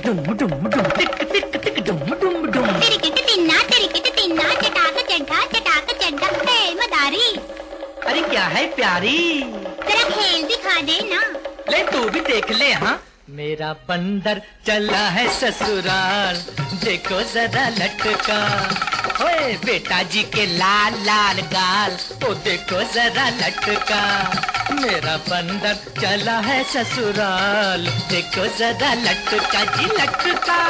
डुम डुम डुम टिक टिक टिक डुम डुम डुम। तिरिकिट तिन्ना चटाक चड्ढा हे मदारी। अरे क्या है प्यारी, तेरा खेल दिखा दे ना। ले तू भी देख ले। हाँ, मेरा बंदर चला है ससुराल, देखो जरा लटका। ओए बेटा जी के लाल लाल गाल, ओ देखो जरा लटका। मेरा बंदर चला है ससुराल, देखो जरा लटका जी लटका।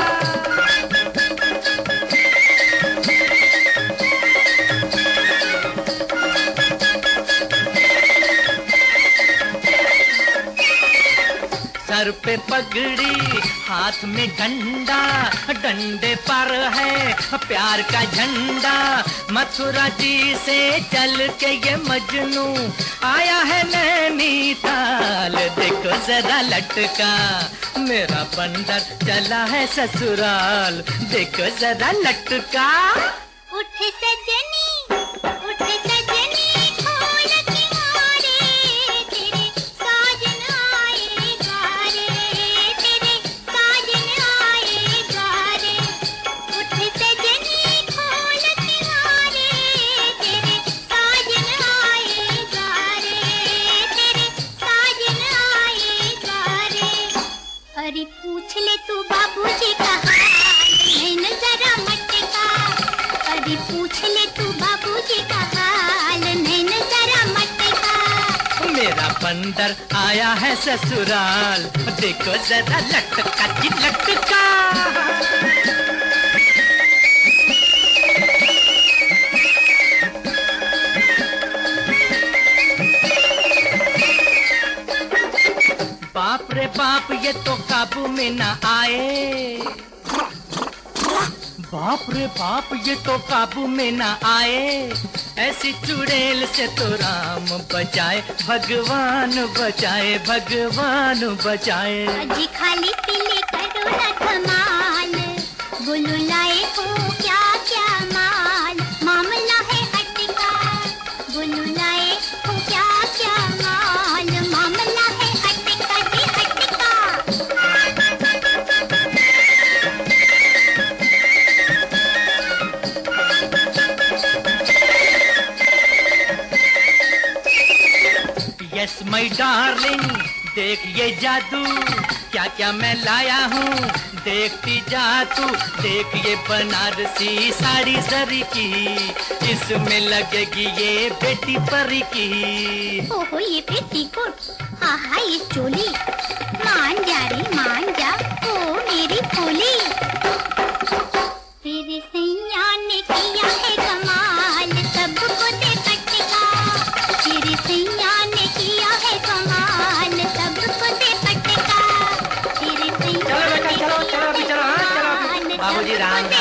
सर पे पगड़ी, हाथ में डंडा, डंडे पर है प्यार का झंडा। मथुरा जी से चल के ये मजनू आया है नैनीताल, देखो जरा लटका। मेरा बंदर चला है ससुराल, देखो जरा लटका। उठ सजनी उठ सजनी, खोल के मारे, तेरे साजन आएगा रे, तेरे साजन आएगा रे। उठ सजनी खोल के मारे, तेरे साजन आएगा रे, तेरे साजन आएगा रे। अरे पूछ ले तू बाबूजी का हाल, नैन जरा मटका। अरे पूछ ले तू बाबूजी का हाल, नैन जरा मटका। मेरा बंदर आया है ससुराल, देखो जरा लटका जी लटका। बाप रे बाप, ये तो काबू में ना आए। बाप रे बाप, ये तो काबू में ना आए। ऐसी चुड़ैल से तो राम बचाए, भगवान बचाए, भगवान बचाए। अजी खाली पीले करो ना धमाल, बोलो लाए हो क्या क्या माल। मामला है अटका, बोलो लाए हो क्या क्या माल। मामला है अटका जी अटका। यस माय डार्लिंग, देख ये जादू, क्या क्या मैं लाया हूँ देखती जा तू। देख ये बनारसी साड़ी जरी की, इसमें लगेगी ये बेटी परी की। ओहो ये पेटीकोट, आहा ये चोली, मान जा रे मान जा, ओ मेरी भोली। तेरे सैया ने किया है कमाल, सबको दे पटका। तेरे सैया ने किया है कमाल, सबको दे पटका। तेरे सैया चलो बेटा, चलो चलो अभी चलो। हाँ चलो, बाबूजी राम।